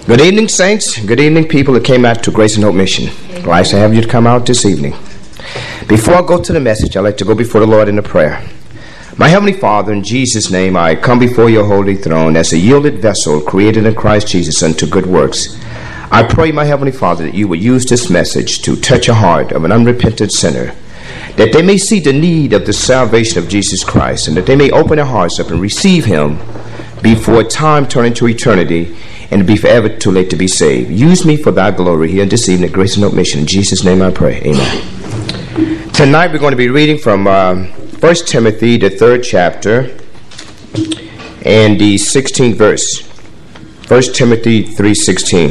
Good evening, saints. Good evening, people that came out to Grace and Hope Mission. Glad to have you to come out this evening. Before I go to the message, I'd like to go before the Lord in a prayer. My Heavenly Father, in Jesus' name, I come before your holy throne as a yielded vessel created in Christ Jesus unto good works. I pray, my Heavenly Father, that you would use this message to touch a heart of an unrepentant sinner, that they may see the need of the salvation of Jesus Christ, and that they may open their hearts up and receive him before time turn into eternity and be forever too late to be saved. Use me for thy glory here this evening at Grace and Hope Mission. In Jesus' name I pray. Amen. Tonight we're going to be reading from 1 Timothy, the 3rd chapter, and the 16th verse. 1 Timothy 3:16.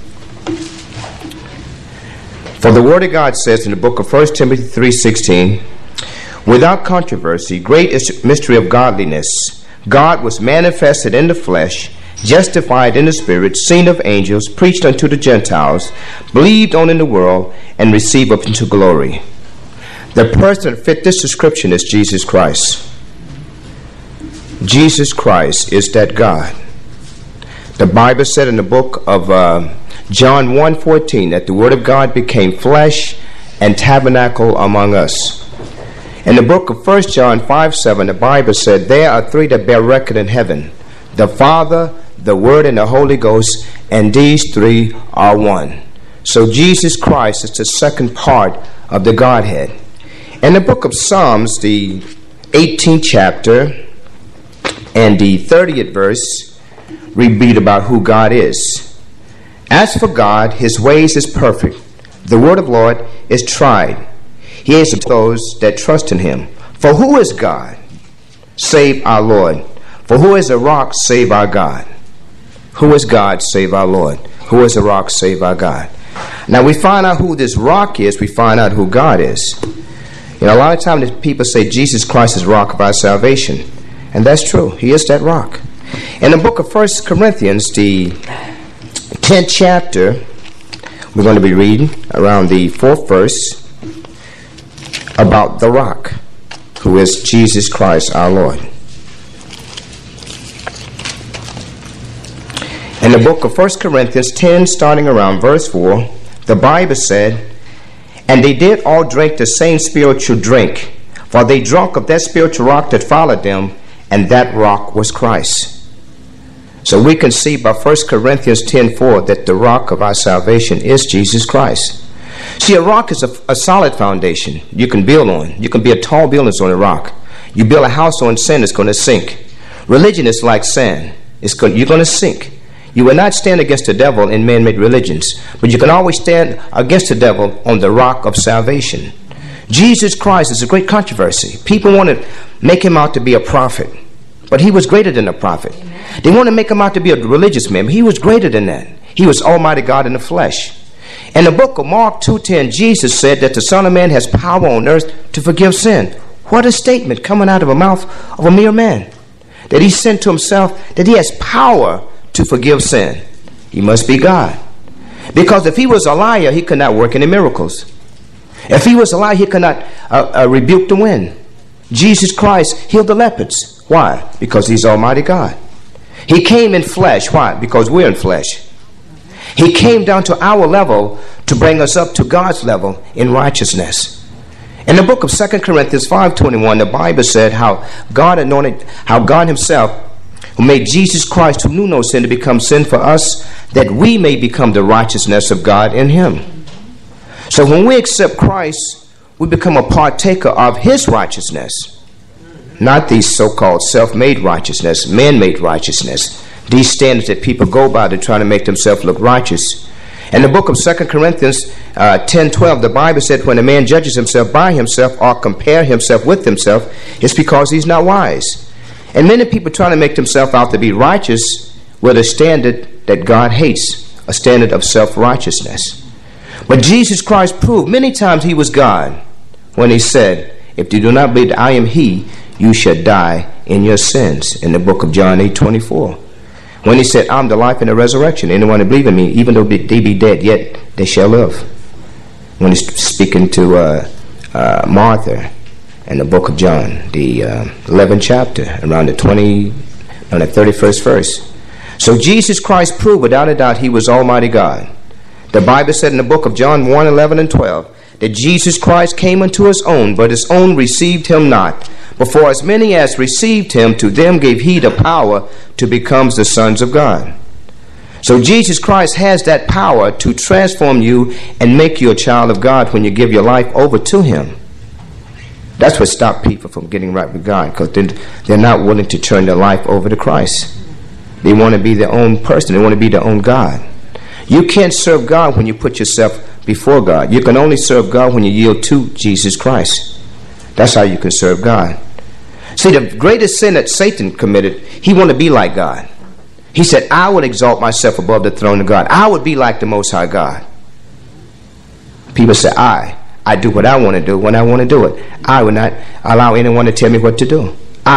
For the Word of God says in the book of 1 Timothy 3:16, without controversy, great is the mystery of godliness. God was manifested in the flesh, justified in the spirit, seen of angels, preached unto the Gentiles, believed on in the world, and received up into glory. The person that fit this description is Jesus Christ. Jesus Christ is that God. The Bible said in the book of John 1:14 that the Word of God became flesh and tabernacle among us. In the book of 1 John 5:7, the Bible said, there are three that bear record in heaven, the Father, the Word, and the Holy Ghost, and these three are one. So Jesus Christ is the second part of the Godhead. In the book of Psalms, the 18th chapter and the 30th verse, we read about who God is. As for God, his ways is perfect. The word of Lord is tried. He is those that trust in him. For who is God, save our Lord? For who is a rock, save our God? Who is God, save our Lord? Who is a rock, save our God? Now we find out who this rock is, we find out who God is. You know, a lot of times people say Jesus Christ is the rock of our salvation. And that's true. He is that rock. In the book of 1 Corinthians, the 10th chapter, we're going to be reading around the 4th verse about the rock, who is Jesus Christ our Lord. In the book of 1 Corinthians 10, starting around verse 4, the Bible said, and they did all drink the same spiritual drink, for they drank of that spiritual rock that followed them, and that rock was Christ. So we can see by 1 Corinthians 10:4 that the rock of our salvation is Jesus Christ. See, a rock is a solid foundation you can build on. You can be a tall building on a rock. You build a house on sand, it's going to sink. Religion is like sand. You're going to sink. You will not stand against the devil in man-made religions, but you can always stand against the devil on the rock of salvation. Jesus Christ is a great controversy. People want to make him out to be a prophet, but he was greater than a prophet. They want to make him out to be a religious man, but he was greater than that. He was Almighty God in the flesh. In the book of Mark 2:10, Jesus said that the Son of Man has power on earth to forgive sin. What a statement coming out of the mouth of a mere man. That he said to himself that he has power to forgive sin. He must be God. Because if he was a liar, he could not work any miracles. If he was a liar, he could not rebuke the wind. Jesus Christ healed the lepers. Why? Because he's Almighty God. He came in flesh. Why? Because we're in flesh. He came down to our level to bring us up to God's level in righteousness. In the book of 2 Corinthians 5:21, the Bible said how God himself, who made Jesus Christ, who knew no sin, to become sin for us, that we may become the righteousness of God in him. So when we accept Christ, we become a partaker of his righteousness. Not these so-called self-made righteousness, man-made righteousness. These standards that people go by to try to make themselves look righteous. In the book of 2 Corinthians 10:12, the Bible said when a man judges himself by himself or compare himself with himself, it's because he's not wise. And many people trying to make themselves out to be righteous with a standard that God hates, a standard of self-righteousness. But Jesus Christ proved many times he was God when he said, if you do not believe that I am he, you shall die in your sins, in the book of John 8:24. When he said, I'm the life and the resurrection. Anyone who believes in me, even though they be dead, yet they shall live. When he's speaking to Martha in the book of John, the 11th chapter, around the 31st verse. So Jesus Christ proved without a doubt he was Almighty God. The Bible said in the book of John 1, 11 and 12 that Jesus Christ came unto his own, but his own received him not. But for as many as received him, to them gave he the power to become the sons of God. So Jesus Christ has that power to transform you and make you a child of God when you give your life over to him. That's what stopped people from getting right with God, because they're not willing to turn their life over to Christ. They want to be their own person. They want to be their own God. You can't serve God when you put yourself before God. You can only serve God when you yield to Jesus Christ. That's how you can serve God. See, the greatest sin that Satan committed, he wanted to be like God. He said, I would exalt myself above the throne of God. I would be like the Most High God. People say, I do what I want to do when I want to do it. I would not allow anyone to tell me what to do.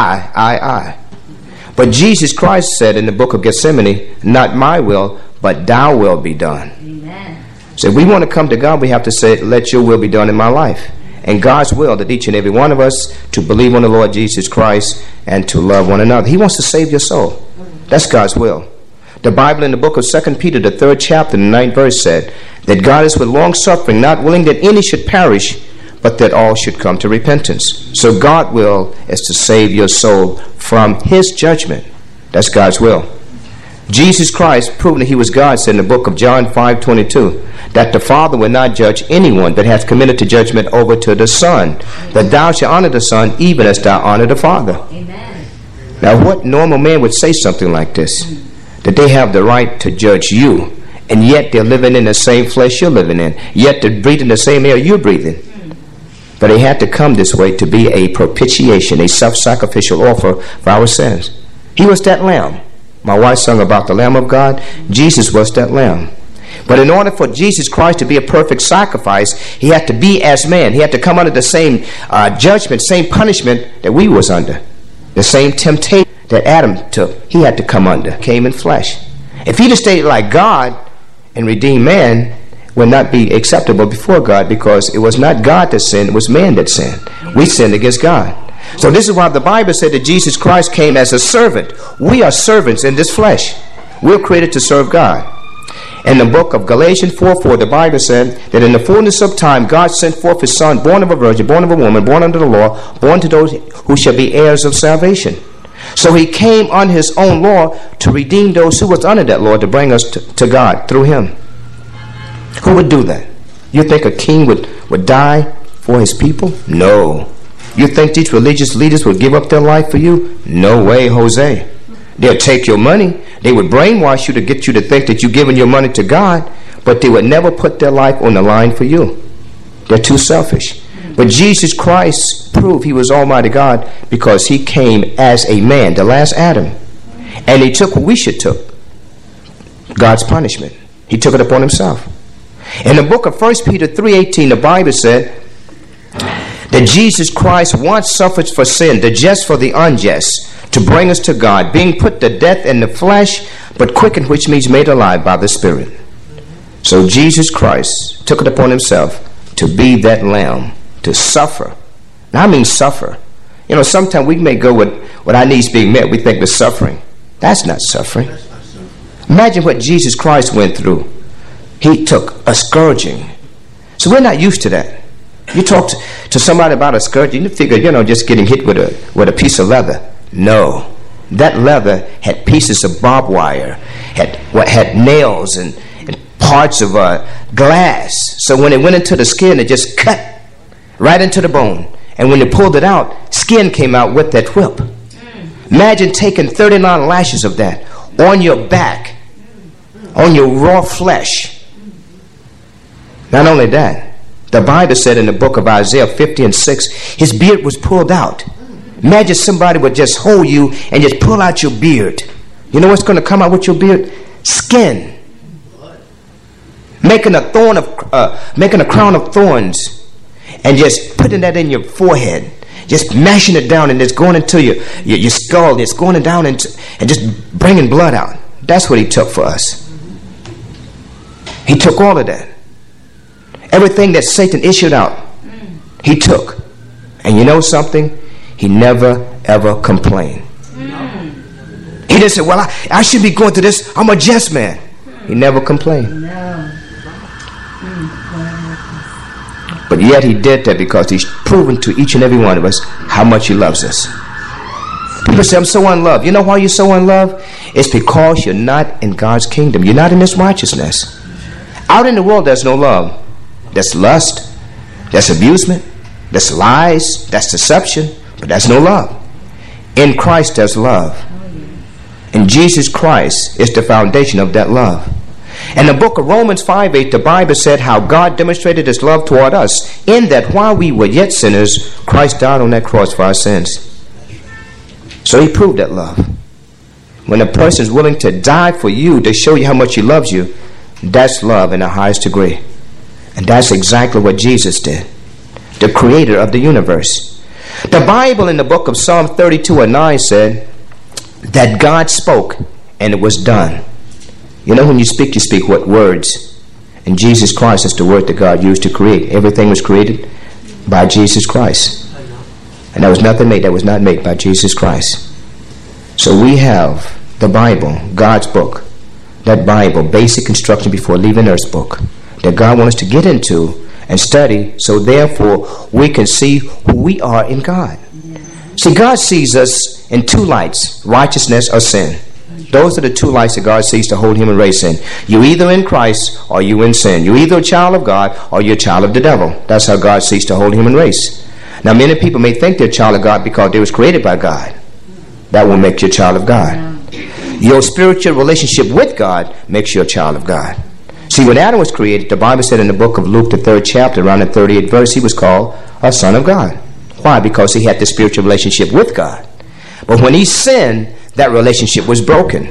I. But Jesus Christ said in the book of Gethsemane, not my will, but thy will be done. Amen. So if we want to come to God, we have to say, let your will be done in my life. And God's will that each and every one of us to believe on the Lord Jesus Christ and to love one another. He wants to save your soul. That's God's will. The Bible in the book of 2 Peter, the 3rd chapter, the 9th verse said that God is with long suffering, not willing that any should perish, but that all should come to repentance. So God's will is to save your soul from his judgment. That's God's will. Jesus Christ, proving that he was God, said in the book of John 5:22 that the Father will not judge anyone, but hath committed to judgment over to the Son, that thou shalt honor the Son even as thou honor the Father. Amen. Now what normal man would say something like this? That they have the right to judge you, and yet they're living in the same flesh you're living in, yet they're breathing the same air you're breathing. But he had to come this way to be a propitiation, a self-sacrificial offer for our sins. He was that lamb. My wife sung about the Lamb of God. Jesus was that lamb. But in order for Jesus Christ to be a perfect sacrifice, he had to be as man. He had to come under the same judgment, same punishment that we was under. The same temptation that Adam took, he had to come under, came in flesh. If he'd have stayed like God and redeemed man, would not be acceptable before God, because it was not God that sinned, it was man that sinned. We sinned against God. So this is why the Bible said that Jesus Christ came as a servant. We are servants in this flesh. We're created to serve God. In the book of Galatians 4:4, the Bible said that in the fullness of time, God sent forth his Son, born of a virgin, born of a woman, born under the law, born to those who shall be heirs of salvation. So he came on his own law to redeem those who was under that law, to bring us to God through him. Who would do that? You think a king would die for his people? No. You think these religious leaders would give up their life for you? No way, Jose. They'll take your money. They would brainwash you to get you to think that you're giving your money to God, but they would never put their life on the line for you. They're too selfish. But Jesus Christ proved he was Almighty God because he came as a man, the last Adam. And he took what we should took, God's punishment. He took it upon himself. In the book of 1 Peter 3:18, the Bible said that Jesus Christ once suffered for sin, the just for the unjust, to bring us to God, being put to death in the flesh, but quickened, which means made alive by the Spirit. So Jesus Christ took it upon himself to be that lamb, to suffer. And I mean suffer. You know, sometimes we may go with our needs being met, we think we're suffering. That's not suffering. Imagine what Jesus Christ went through. He took a scourging. So we're not used to that. You talk to somebody about a scourging, you figure, just getting hit with a piece of leather. No. That leather had pieces of barbed wire, had nails and parts of glass. So when it went into the skin, it just cut right into the bone. And when they pulled it out, skin came out with that whip. Imagine taking 39 lashes of that on your back, on your raw flesh. Not only that, the Bible said in the book of Isaiah 50:6, his beard was pulled out. Imagine somebody would just hold you and just pull out your beard. You know what's going to come out with your beard? Skin. Making a crown of thorns and just putting that in your forehead, just mashing it down, and it's going into your skull. It's going down and just bringing blood out. That's what he took for us. He took all of that. Everything that Satan issued out, he took. And you know something? He never, ever complained. He didn't say, well, I shouldn't be going through this. I'm a just man. He never complained. No. But yet he did that because he's proven to each and every one of us how much he loves us. People say, I'm so unloved. You know why you're so unloved? It's because you're not in God's kingdom. You're not in His righteousness. Out in the world, there's no love. There's lust. There's abusement. There's lies. That's deception. But there's no love. In Christ, there's love. And Jesus Christ is the foundation of that love. In the book of Romans 5:8, the Bible said how God demonstrated His love toward us in that while we were yet sinners, Christ died on that cross for our sins. So He proved that love. When a person is willing to die for you to show you how much He loves you, that's love in the highest degree. And that's exactly what Jesus did, the creator of the universe. The Bible in the book of Psalm 32:9 said that God spoke and it was done. You know, when you speak what words? And Jesus Christ is the word that God used to create. Everything was created by Jesus Christ. And there was nothing made that was not made by Jesus Christ. So we have the Bible, God's book. That Bible, basic instruction before leaving Earth's book, that God wants us to get into and study, so therefore we can see who we are in God. See, God sees us in two lights, righteousness or sin. Those are the two lights that God sees the whole human race in. You're either in Christ or you're in sin. You're either a child of God or you're a child of the devil. That's how God sees the whole human race. Now, many people may think they're a child of God because they was created by God. That will make you a child of God. Your spiritual relationship with God makes you a child of God. See, when Adam was created, the Bible said in the book of Luke, the 3rd chapter, around the 38th verse, he was called a son of God. Why? Because he had the spiritual relationship with God. But when he sinned, that relationship was broken.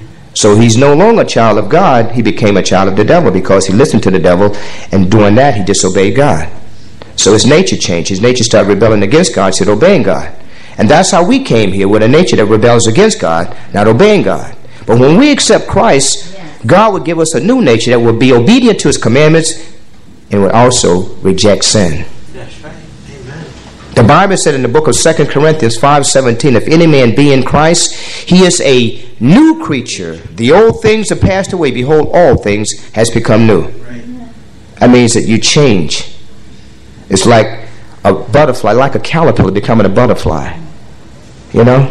So he's no longer a child of God. He became a child of the devil because he listened to the devil, and doing that, he disobeyed God. So his nature changed. His nature started rebelling against God instead of obeying God. And that's how we came here, with a nature that rebels against God, not obeying God. But when we accept Christ, God would give us a new nature that would be obedient to His commandments and would also reject sin. That's right. Amen. The Bible said in the book of 2 Corinthians 5:17, if any man be in Christ, he is a new creature. The old things are passed away. Behold, all things has become new. Right. That means that you change. It's like a butterfly, like a caterpillar becoming a butterfly. You know?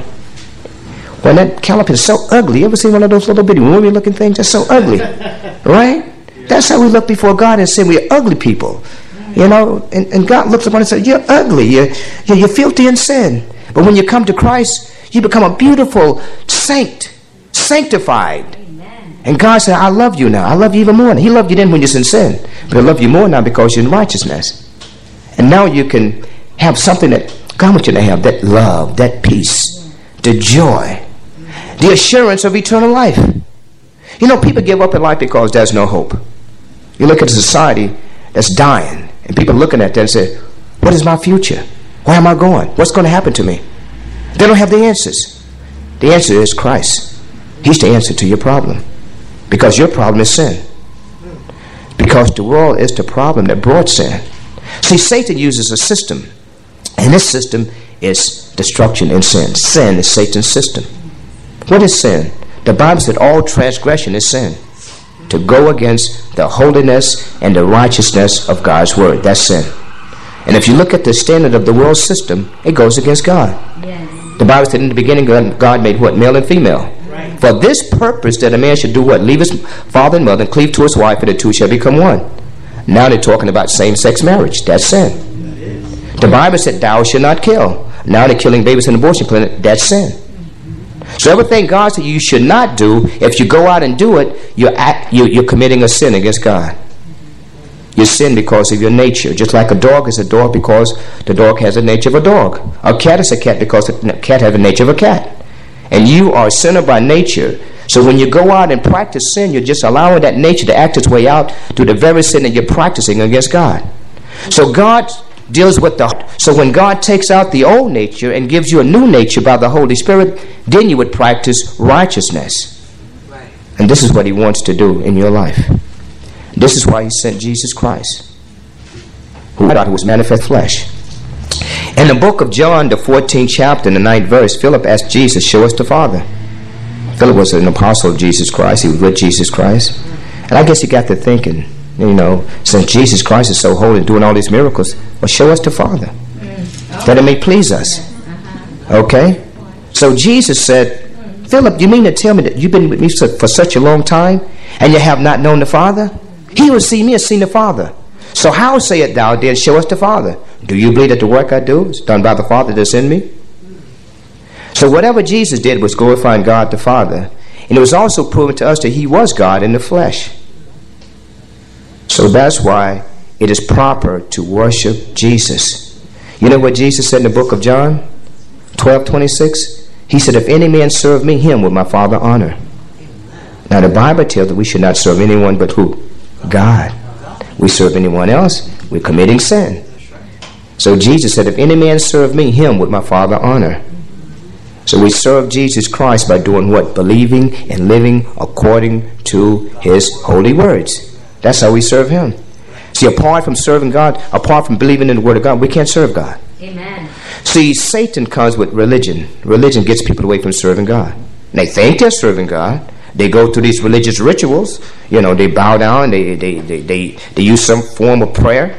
When that caterpillar is so ugly, you ever seen one of those little bitty wormy looking things? That's so ugly. Right? That's how we look before God and say we're ugly people. You know? And God looks upon us and says, you're ugly. You're filthy in sin. But when you come to Christ, you become a beautiful saint, sanctified. And God said, I love you now. I love you even more. He loved you then when you're in sin. But I love you more now because you're in righteousness. And now you can have something that God wants you to have, that love, that peace, the joy, the assurance of eternal life. You know, people give up in life because there's no hope. You look at a society that's dying, and people looking at that and say, what is my future? Where am I going? What's going to happen to me? They don't have the answers. The answer is Christ. He's the answer to your problem. Because your problem is sin. Because the world is the problem that brought sin. See, Satan uses a system, and this system is destruction and sin. Sin is Satan's system. What is sin? The Bible said all transgression is sin. To go against the holiness and the righteousness of God's word. That's sin. And if you look at the standard of the world system, it goes against God. Yes. The Bible said in the beginning God made what? Male and female. Right. For this purpose that a man should do what? Leave his father and mother and cleave to his wife, and the two shall become one. Now they're talking about same-sex marriage. That's sin. The Bible said, thou shalt not kill. Now they're killing babies in abortion clinic. That's sin. So everything God said you should not do, if you go out and do it, you're committing a sin against God. You sin because of your nature. Just like a dog is a dog because the dog has the nature of a dog. A cat is a cat because the cat has the nature of a cat. And you are a sinner by nature. So when you go out and practice sin, you're just allowing that nature to act its way out to the very sin that you're practicing against God. So God deals with the heart. So when God takes out the old nature and gives you a new nature by the Holy Spirit, then you would practice righteousness. Right. And this is what He wants to do in your life. This is why He sent Jesus Christ, who was manifest flesh. In the book of John, the 14th chapter, and the 9th verse, Philip asked Jesus, show us the Father. Philip was an apostle of Jesus Christ. He was with Jesus Christ. And I guess he got to thinking, since Jesus Christ is so holy and doing all these miracles, well, show us the Father, that it may please us. Okay? So Jesus said, Philip, you mean to tell me that you've been with me for such a long time, and you have not known the Father? He who has seen me has seen the Father. So how sayest thou then, show us the Father? Do you believe that the work I do is done by the Father that's in me? So whatever Jesus did was glorifying God the Father. And it was also proven to us that he was God in the flesh. So that's why it is proper to worship Jesus. You know what Jesus said in the book of John 12:26? He said, if any man serve me, him will my Father honor. Now the Bible tells that we should not serve anyone but who? God. We serve anyone else, we're committing sin. So Jesus said, if any man serve me, him would my Father honor. So we serve Jesus Christ by doing what? Believing and living according to his holy words. That's how we serve him. See, apart from serving God, apart from believing in the word of God, we can't serve God. Amen. See, Satan comes with religion. Religion gets people away from serving God. They think they're serving God. They go through these religious rituals. They bow down. They use some form of prayer.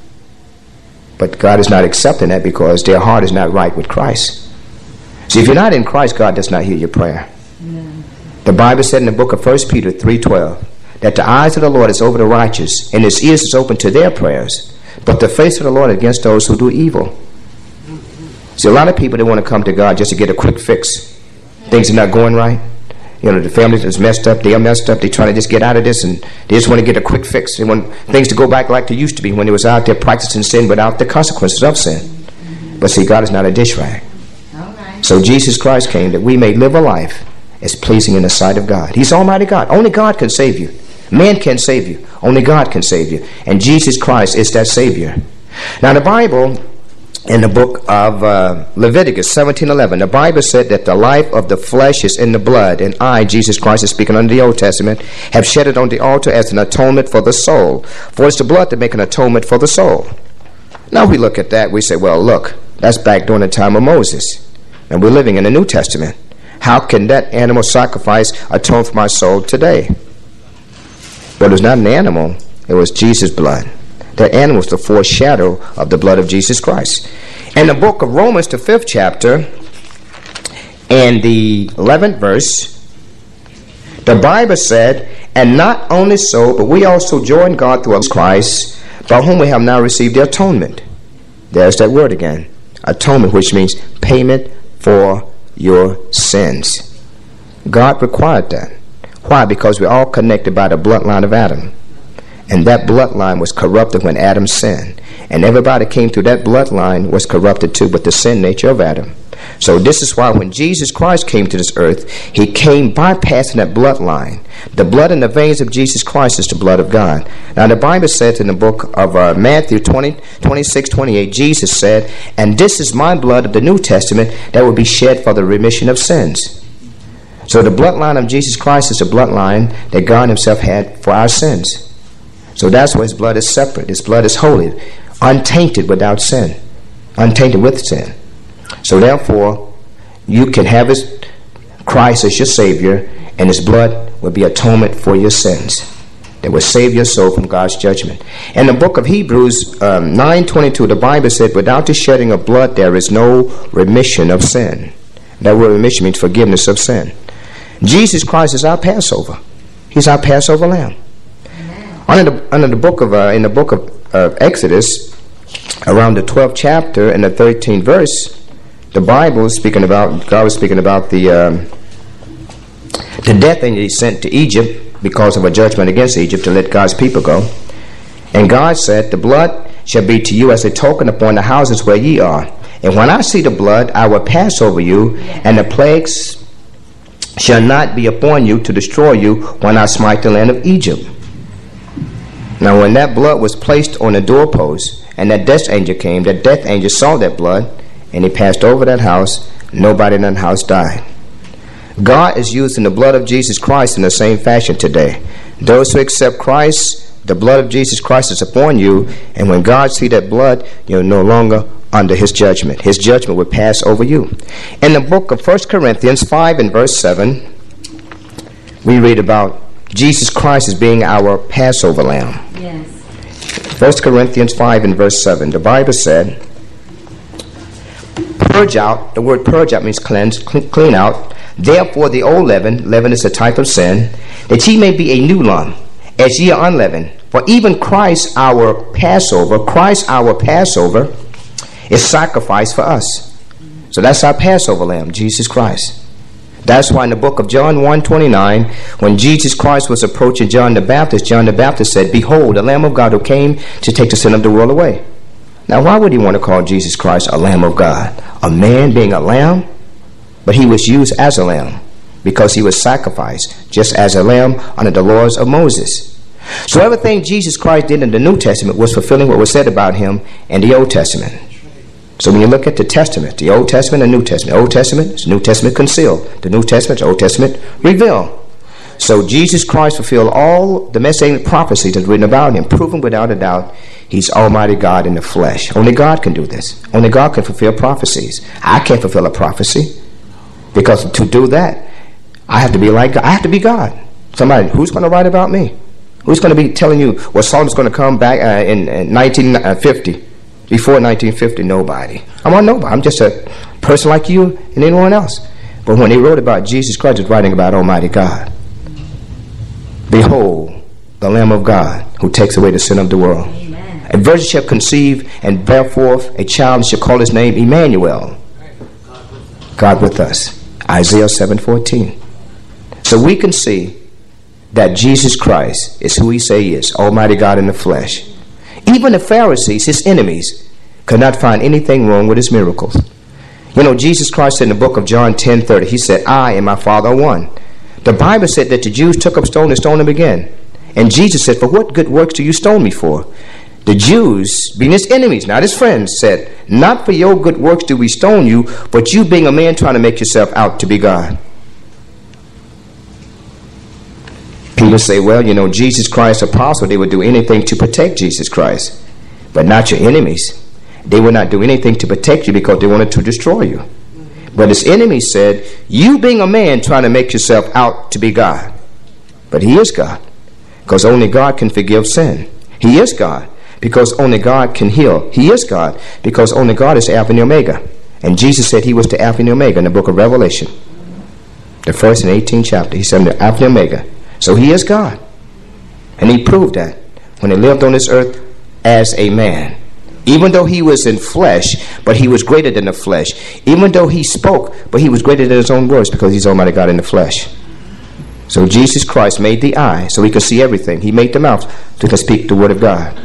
But God is not accepting that because their heart is not right with Christ. See, if you're not in Christ, God does not hear your prayer. The Bible said in the book of 1 Peter 3:12 that the eyes of the Lord is over the righteous and his ears is open to their prayers, but the face of the Lord against those who do evil. See, a lot of people, they want to come to God just to get a quick fix. Things are not going right. The family is messed up. They are messed up. They're trying to just get out of this, and they just want to get a quick fix. They want things to go back like they used to be when they was out there practicing sin without the consequences of sin. But see, God is not a dish rag. So Jesus Christ came that we may live a life as pleasing in the sight of God. He's Almighty God. Only God can save you. Man can't save you. Only God can save you. And Jesus Christ is that Savior. Now the Bible, in the book of Leviticus 17:11, the Bible said that the life of the flesh is in the blood, and I, Jesus Christ, is speaking under the Old Testament, have shed it on the altar as an atonement for the soul. For it's the blood to make an atonement for the soul. Now we look at that, we say, well, look, that's back during the time of Moses. And we're living in the New Testament. How can that animal sacrifice atone for my soul today? But it was not an animal, it was Jesus' blood. That animal was the foreshadow of the blood of Jesus Christ. In the book of Romans, the 5th chapter, and the 11th verse, the Bible said, and not only so, but we also join God through Christ, by whom we have now received the atonement. There's that word again. Atonement, which means payment for your sins. God required that. Why? Because we're all connected by the bloodline of Adam. And that bloodline was corrupted when Adam sinned. And everybody came through that bloodline was corrupted too, with the sin nature of Adam. So this is why when Jesus Christ came to this earth, he came bypassing that bloodline. The blood in the veins of Jesus Christ is the blood of God. Now the Bible says in the book of Matthew 26:28, Jesus said, and this is my blood of the New Testament that will be shed for the remission of sins. So the bloodline of Jesus Christ is the bloodline that God himself had for our sins. So that's why his blood is separate. His blood is holy, untainted without sin, untainted with sin. So therefore, you can have Christ as your Savior, and his blood will be atonement for your sins that will save your soul from God's judgment. In the book of Hebrews 9:22, the Bible said, without the shedding of blood, there is no remission of sin. That word remission means forgiveness of sin. Jesus Christ is our Passover. He's our Passover lamb. In the book of Exodus, around the 12th chapter and the 13th verse, the Bible is speaking about, God was speaking about the death angel he sent to Egypt because of a judgment against Egypt to let God's people go. And God said, the blood shall be to you as a token upon the houses where ye are. And when I see the blood, I will pass over you, and the plagues shall not be upon you to destroy you when I smite the land of Egypt. Now when that blood was placed on the doorpost and that death angel came, that death angel saw that blood and he passed over that house. Nobody in that house died. God is using the blood of Jesus Christ in the same fashion today. Those who accept Christ, the blood of Jesus Christ is upon you, and when God sees that blood, you're no longer under his judgment. His judgment will pass over you. In the book of 1 Corinthians 5 and verse 7, we read about Jesus Christ as being our Passover lamb. Yes. 1 Corinthians 5 and verse 7, the Bible said, purge out, the word purge out means cleanse, clean out. Therefore the old leaven is a type of sin, that ye may be a new lump, as ye are unleavened. For even Christ our Passover is sacrificed for us. So that's our Passover lamb, Jesus Christ. That's why in the book of John 1:29, when Jesus Christ was approaching John the Baptist said, behold, the Lamb of God who came to take the sin of the world away. Now, why would he want to call Jesus Christ a Lamb of God? A man being a lamb? But he was used as a lamb because he was sacrificed just as a lamb under the laws of Moses. So everything Jesus Christ did in the New Testament was fulfilling what was said about him in the Old Testament. So when you look at the Testament, the Old Testament and New Testament, Old Testament is New Testament concealed. The New Testament is Old Testament revealed. So Jesus Christ fulfilled all the messianic prophecies that's written about him, proving without a doubt he's Almighty God in the flesh. Only God can do this. Only God can fulfill prophecies. I can't fulfill a prophecy because to do that, I have to be like God. I have to be God. Somebody, who's going to write about me? Who's going to be telling you what Solomon's going to come back in 1950? Before 1950, nobody. I'm on nobody. I'm just a person like you and anyone else. But when he wrote about Jesus Christ, he's writing about Almighty God. Behold, the Lamb of God who takes away the sin of the world. Amen. A virgin shall conceive and bear forth a child and shall call his name Emmanuel. God with us. Isaiah 7:14. So we can see that Jesus Christ is who he say he is, Almighty God in the flesh. Even the Pharisees, his enemies, could not find anything wrong with his miracles. You know, Jesus Christ said in the book of John 10:30, he said, I and my Father are one. The Bible said that the Jews took up stone and stoned him again. And Jesus said, for what good works do you stone me for? The Jews, being his enemies, not his friends, said, not for your good works do we stone you, but you being a man trying to make yourself out to be God. People say, well, you know, Jesus Christ's apostle, they would do anything to protect Jesus Christ. But not your enemies. They would not do anything to protect you because they wanted to destroy you. But his enemies said, you being a man trying to make yourself out to be God. But he is God. Because only God can forgive sin. He is God. Because only God can heal. He is God. Because only God is Alpha and Omega. And Jesus said he was the Alpha and Omega in the book of Revelation. The 1st and 18th chapter. He said the Alpha and Omega. So he is God. And he proved that when he lived on this earth as a man. Even though he was in flesh, but he was greater than the flesh. Even though he spoke, but he was greater than his own words because he's Almighty God in the flesh. So Jesus Christ made the eye so he could see everything. He made the mouth so he could speak the word of God.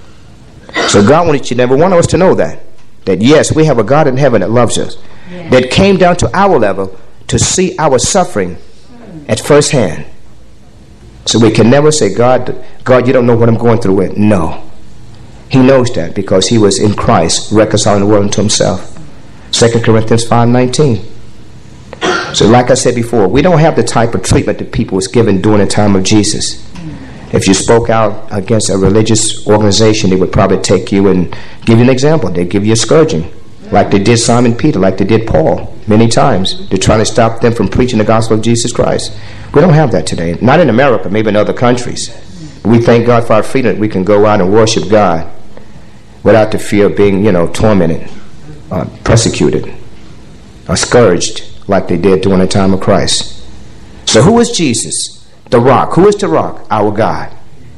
So God wanted each and every one of us to know that. That yes, we have a God in heaven that loves us. Yeah. That came down to our level to see our suffering at first hand. So we can never say, God, you don't know what I'm going through with. No. He knows that because he was in Christ reconciling the world unto himself. 2 Corinthians 5:19. So like I said before, we don't have the type of treatment that people was given during the time of Jesus. If you spoke out against a religious organization, they would probably take you and give you an example. They'd give you a scourging, like they did Simon Peter, like they did Paul many times. They're trying to stop them from preaching the gospel of Jesus Christ. We don't have that today. Not in America, maybe in other countries. But we thank God for our freedom that we can go out and worship God without the fear of being, tormented, persecuted, or scourged like they did during the time of Christ. So who is Jesus? The rock. Who is the rock? Our God.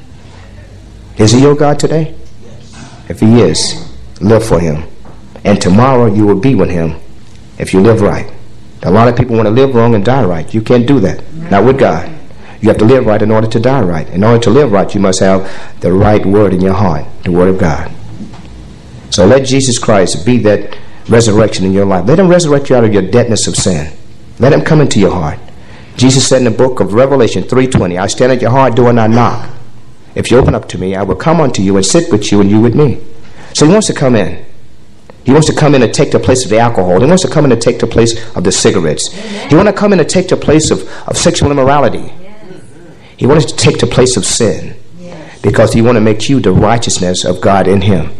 Is he your God today? If he is, live for him. And tomorrow you will be with him if you live right. A lot of people want to live wrong and die right. You can't do that. Not with God. You have to live right in order to die right. In order to live right, you must have the right word in your heart, the word of God. So let Jesus Christ be that resurrection in your life. Let him resurrect you out of your deadness of sin. Let him come into your heart. Jesus said in the book of Revelation 3:20, I stand at your heart door and I knock. If you open up to me, I will come unto you and sit with you and you with me. So he wants to come in. He wants to come in and take the place of the alcohol. He wants to come in and take the place of the cigarettes. He wants to come in and take the place of sexual immorality. He wants to take the place of sin because he wants to make you the righteousness of God in him.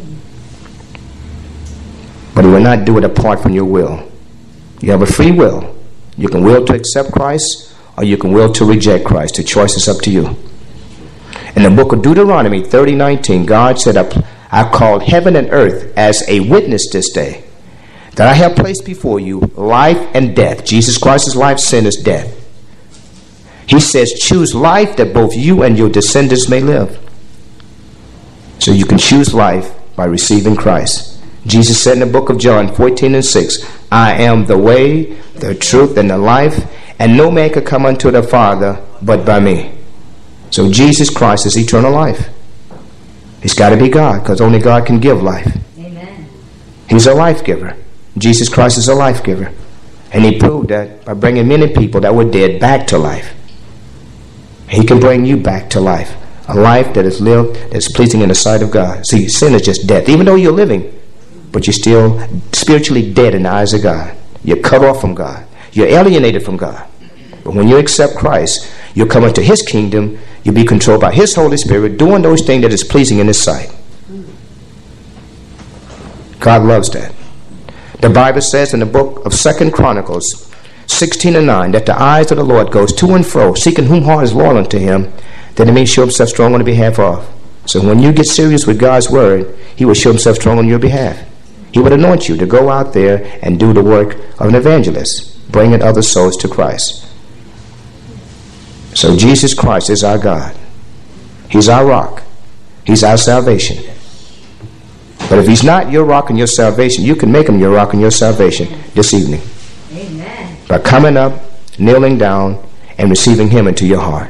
But he will not do it apart from your will. You have a free will. You can will to accept Christ or you can will to reject Christ. The choice is up to you. In the book of Deuteronomy 30:19, God said, I called heaven and earth as a witness this day, that I have placed before you life and death. Jesus Christ's life, sin is death. He says, choose life that both you and your descendants may live. So you can choose life by receiving Christ. Jesus said in the book of John 14:6, I am the way, the truth, and the life, and no man can come unto the Father but by me. So Jesus Christ is eternal life. He's got to be God, because only God can give life. Amen. He's a life giver. Jesus Christ is a life giver. And he proved that by bringing many people that were dead back to life. He can bring you back to life. A life that is lived, that is pleasing in the sight of God. See, sin is just death. Even though you're living, but you're still spiritually dead in the eyes of God. You're cut off from God. You're alienated from God. But when you accept Christ, you'll come into his kingdom. You'll be controlled by his Holy Spirit, doing those things that is pleasing in his sight. God loves that. The Bible says in the book of 2 Chronicles 16:9 that the eyes of the Lord goes to and fro, seeking whom heart is loyal unto him, that he may show himself strong on the behalf of. So when you get serious with God's word, he will show himself strong on your behalf. He would anoint you to go out there and do the work of an evangelist, bringing other souls to Christ. So Jesus Christ is our God. He's our rock. He's our salvation. But if he's not your rock and your salvation, you can make him your rock and your salvation this evening. Amen. By coming up, kneeling down, and receiving him into your heart.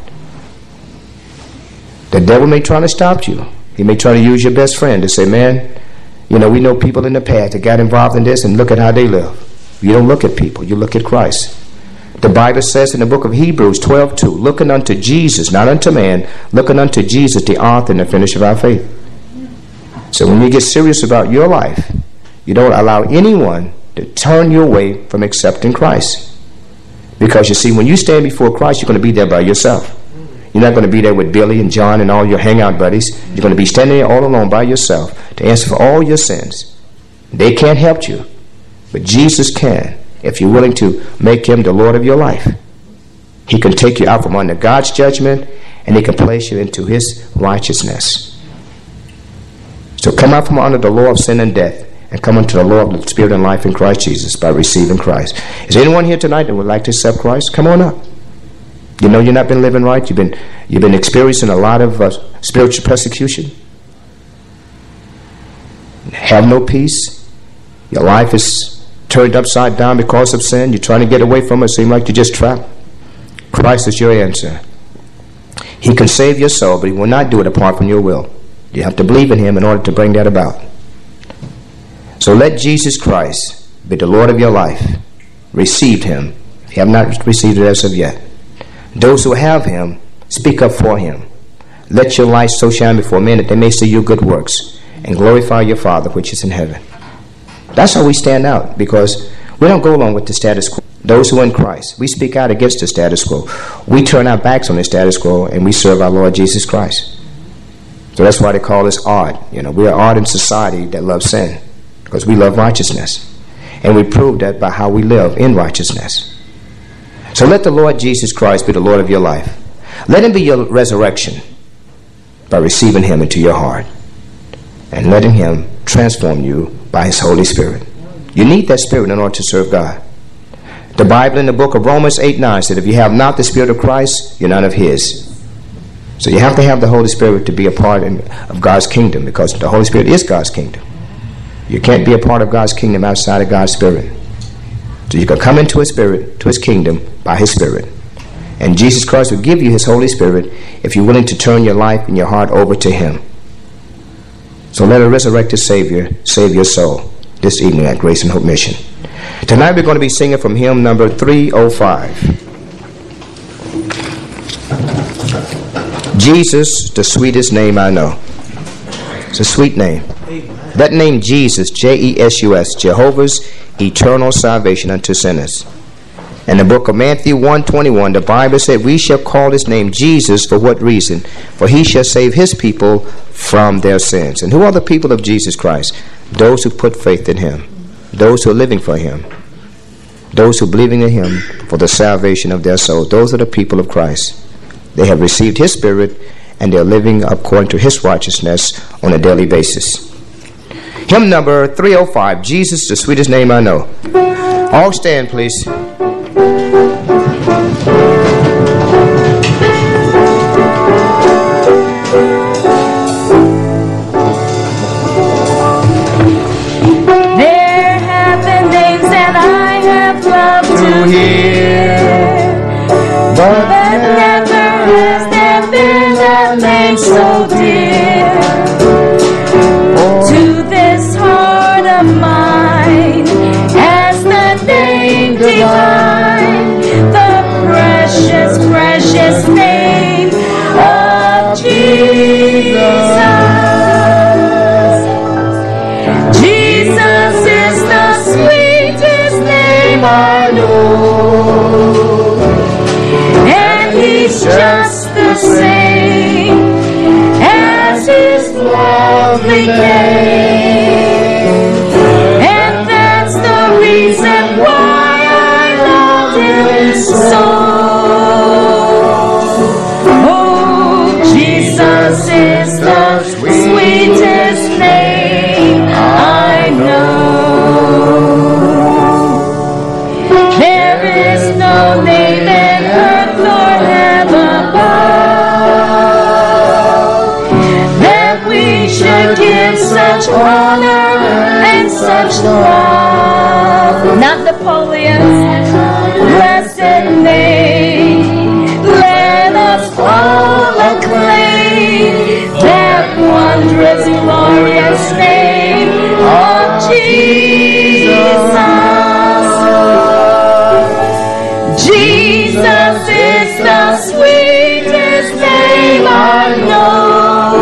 The devil may try to stop you. He may try to use your best friend to say, man, you know, we know people in the past that got involved in this, and look at how they live. You don't look at people, you look at Christ. The Bible says in the book of Hebrews 12:2, looking unto Jesus, not unto man, looking unto Jesus, the author and the finisher of our faith. So when you get serious about your life, you don't allow anyone to turn you away from accepting Christ. Because you see, when you stand before Christ, you're going to be there by yourself. You're not going to be there with Billy and John and all your hangout buddies. You're going to be standing there all alone by yourself to answer for all your sins. They can't help you, but Jesus can. If you're willing to make him the Lord of your life, he can take you out from under God's judgment, and he can place you into his righteousness. So come out from under the law of sin and death and come into the law of the Spirit and life in Christ Jesus by receiving Christ. Is there anyone here tonight that would like to accept Christ? Come on up. You know you've not been living right. You've been experiencing a lot of spiritual persecution. Have no peace. Your life is turned upside down because of sin. You're trying to get away from it. Seem like you're just trapped. Christ is your answer. He can save your soul, but he will not do it apart from your will. You have to believe in him in order to bring that about. So let Jesus Christ be the Lord of your life. Receive him if you have not received it as of yet. Those who have him, speak up for him. Let your light so shine before men that they may see your good works and glorify your Father which is in heaven. That's how we stand out, because we don't go along with the status quo. Those who are in Christ, we speak out against the status quo. We turn our backs on the status quo and we serve our Lord Jesus Christ. So that's why they call us odd. You know, we are odd in society that loves sin, because we love righteousness. And we prove that by how we live in righteousness. So let the Lord Jesus Christ be the Lord of your life. Let him be your resurrection by receiving him into your heart and letting him transform you by his Holy Spirit. You need that Spirit in order to serve God. The Bible in the book of Romans 8:9 said, if you have not the Spirit of Christ, you're not of his. So you have to have the Holy Spirit to be a part of God's kingdom, because the Holy Spirit is God's kingdom. You can't be a part of God's kingdom outside of God's Spirit. So you can come into his Spirit, to his kingdom, by his Spirit. And Jesus Christ will give you his Holy Spirit if you're willing to turn your life and your heart over to him. So let a resurrected Savior save your soul this evening at Grace and Hope Mission. Tonight we're going to be singing from hymn number 305. Jesus, the sweetest name I know. It's a sweet name. That name Jesus, J-E-S-U-S, Jehovah's eternal salvation unto sinners. In the book of Matthew 1:21, the Bible said, we shall call his name Jesus. For what reason? For he shall save his people from their sins. And who are the people of Jesus Christ? Those who put faith in him. Those who are living for him. those who believe in him for the salvation of their soul. Those are the people of Christ. They have received his spirit and they're living according to his righteousness on a daily basis. Hymn number 305, Jesus, the sweetest name I know. All stand, please. There have been names that I have loved to hear, but never has there been a name so dear to this heart of mine as the name divine, the precious, precious name of Jesus. Jesus is the sweetest name I know, and he's just the same as his lovely name, and that's the reason why I love him so. Oh, Jesus is the sweetest name I know. There is no name in earth or heaven above that we should give such honor and such love. Not Napoleon's blessed name, let us all acclaim that wondrous, glorious name of Jesus. Jesus is the sweetest name I know,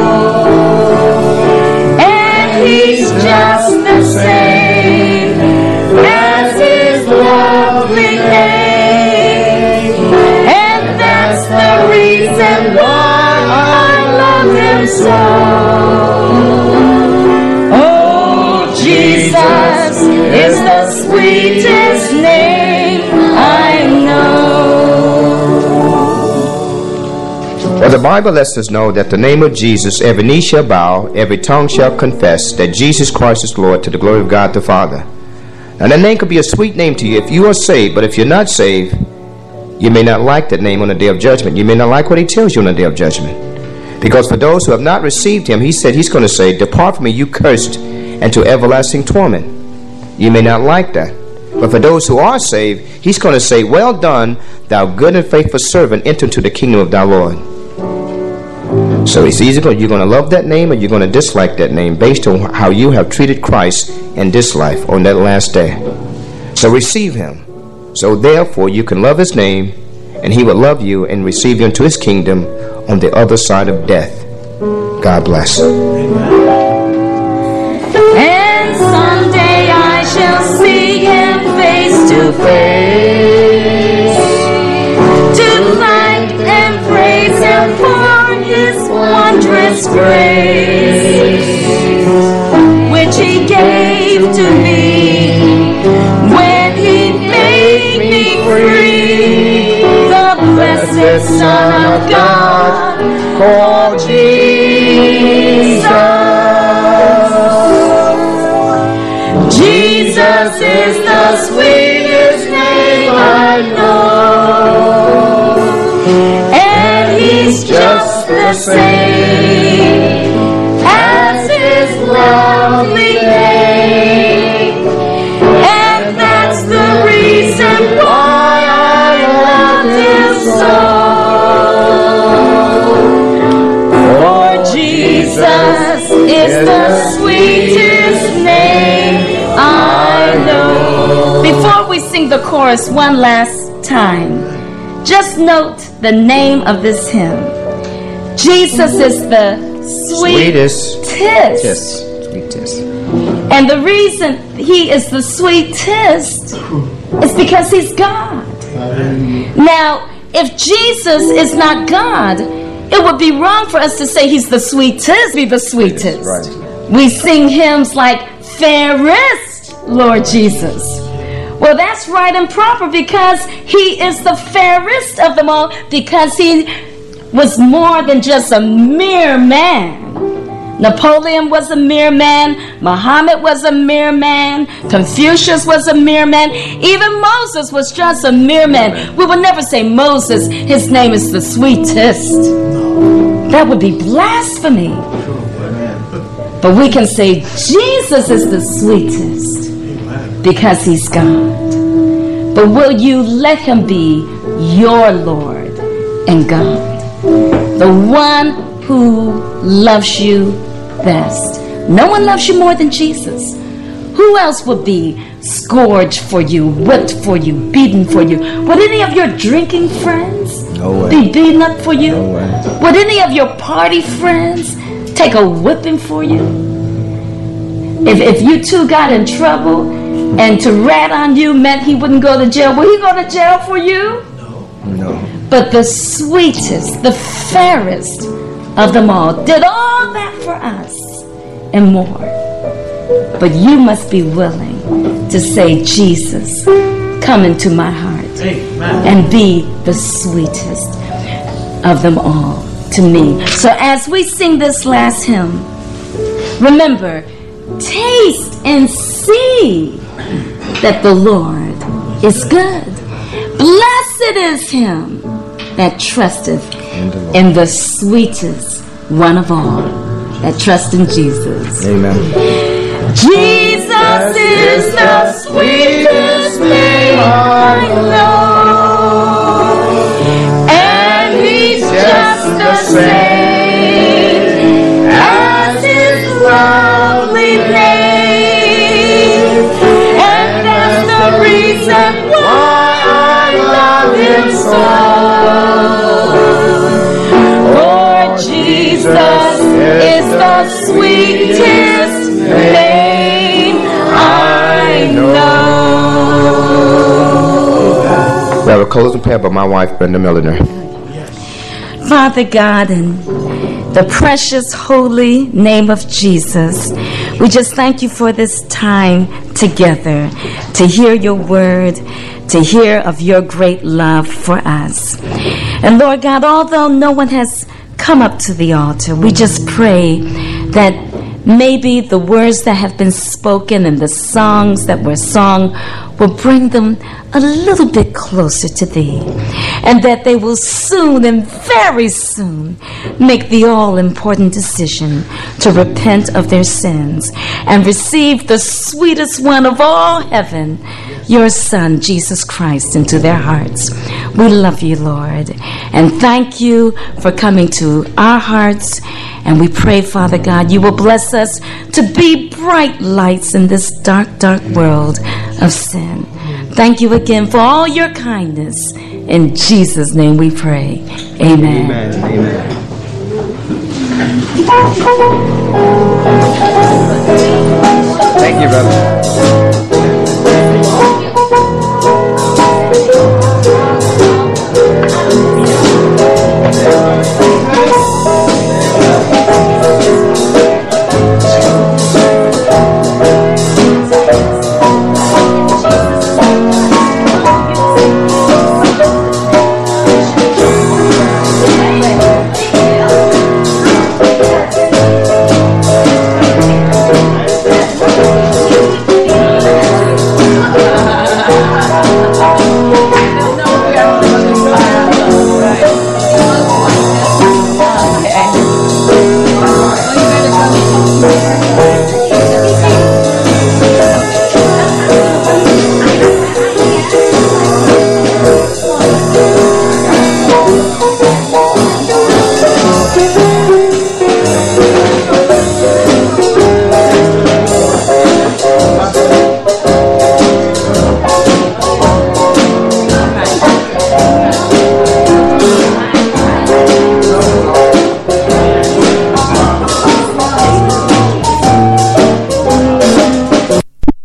and he's just the same as his lovely name, and that's the reason why I love him so. Oh, Jesus is the sweetest name I know. Well, the Bible lets us know that the name of Jesus, every knee shall bow, every tongue shall confess that Jesus Christ is Lord, to the glory of God the Father. Now, that name could be a sweet name to you if you are saved, but if you're not saved, you may not like that name on the day of judgment. You may not like what he tells you on the day of judgment. Because for those who have not received him, he said he's going to say, "Depart from me, you cursed, into everlasting torment." You may not like that. But for those who are saved, he's going to say, "Well done, thou good and faithful servant, enter into the kingdom of thy Lord." So it's easy. You're going to love that name or you're going to dislike that name based on how you have treated Christ in this life on that last day. So receive him. So therefore you can love his name and he will love you and receive you into his kingdom on the other side of death. God bless. And someday I shall see him face to face, to thank and praise him for his wondrous grace, which he gave to me when he made me free, the blessed Son of God called Jesus. Jesus is the sweetest name I know, and he's just the same as his lovely name, and that's the reason why I love him so. For Jesus is the sweetest name I know. Before we sing the chorus one last time, just note the name of this hymn. Jesus is the sweetest. And the reason he is the sweetest is because he's God. Now, if Jesus is not God, it would be wrong for us to say he's the sweetest. Be the sweetest. We sing hymns like, "Fairest Lord Jesus." Well, Well, that's right and proper, because he is the fairest of them all, because he was more than just a mere man. Napoleon was a mere man. Muhammad was a mere man. Confucius was a mere man. Even Moses was just a mere man. We would never say Moses, his name is the sweetest. That would be blasphemy. But we can say Jesus is the sweetest because he's God. But will you let him be your Lord and God? The one who loves you best. No one loves you more than Jesus. Who else would be scourged for you, whipped for you, beaten for you? Would any of your drinking friends be beaten up for you? No way. Would any of your party friends take a whipping for you? If you two got in trouble and to rat on you meant he wouldn't go to jail, will he go to jail for you? No. But the sweetest, the fairest of them all did all that for us and more. But you must be willing to say, Jesus, come into my heart. Amen. And be the sweetest of them all to me. So as we sing this last hymn, remember, taste and see that the Lord is good. Blessed is him that trusteth in the sweetest one of all, that trust in Jesus. Amen. Jesus is the sweetest name I know, and he's just the same as his lovely name, and that's the reason why I love him so. Jesus is the sweetest name I know. We have a closing prayer by my wife, Brenda Milliner. Father God, in the precious holy name of Jesus, we just thank you for this time together to hear your word, to hear of your great love for us. And Lord God, although no one has come up to the altar, we just pray that maybe the words that have been spoken and the songs that were sung will bring them a little bit closer to thee, and that they will soon and very soon make the all-important decision to repent of their sins and receive the sweetest one of all heaven, your Son, Jesus Christ, into their hearts. We love you, Lord, and thank you for coming to our hearts. And we pray, Father God, you will bless us to be bright lights in this dark, dark world of sin. Thank you again for all your kindness. In Jesus' name we pray. Amen. Amen. Amen. Thank you, brother.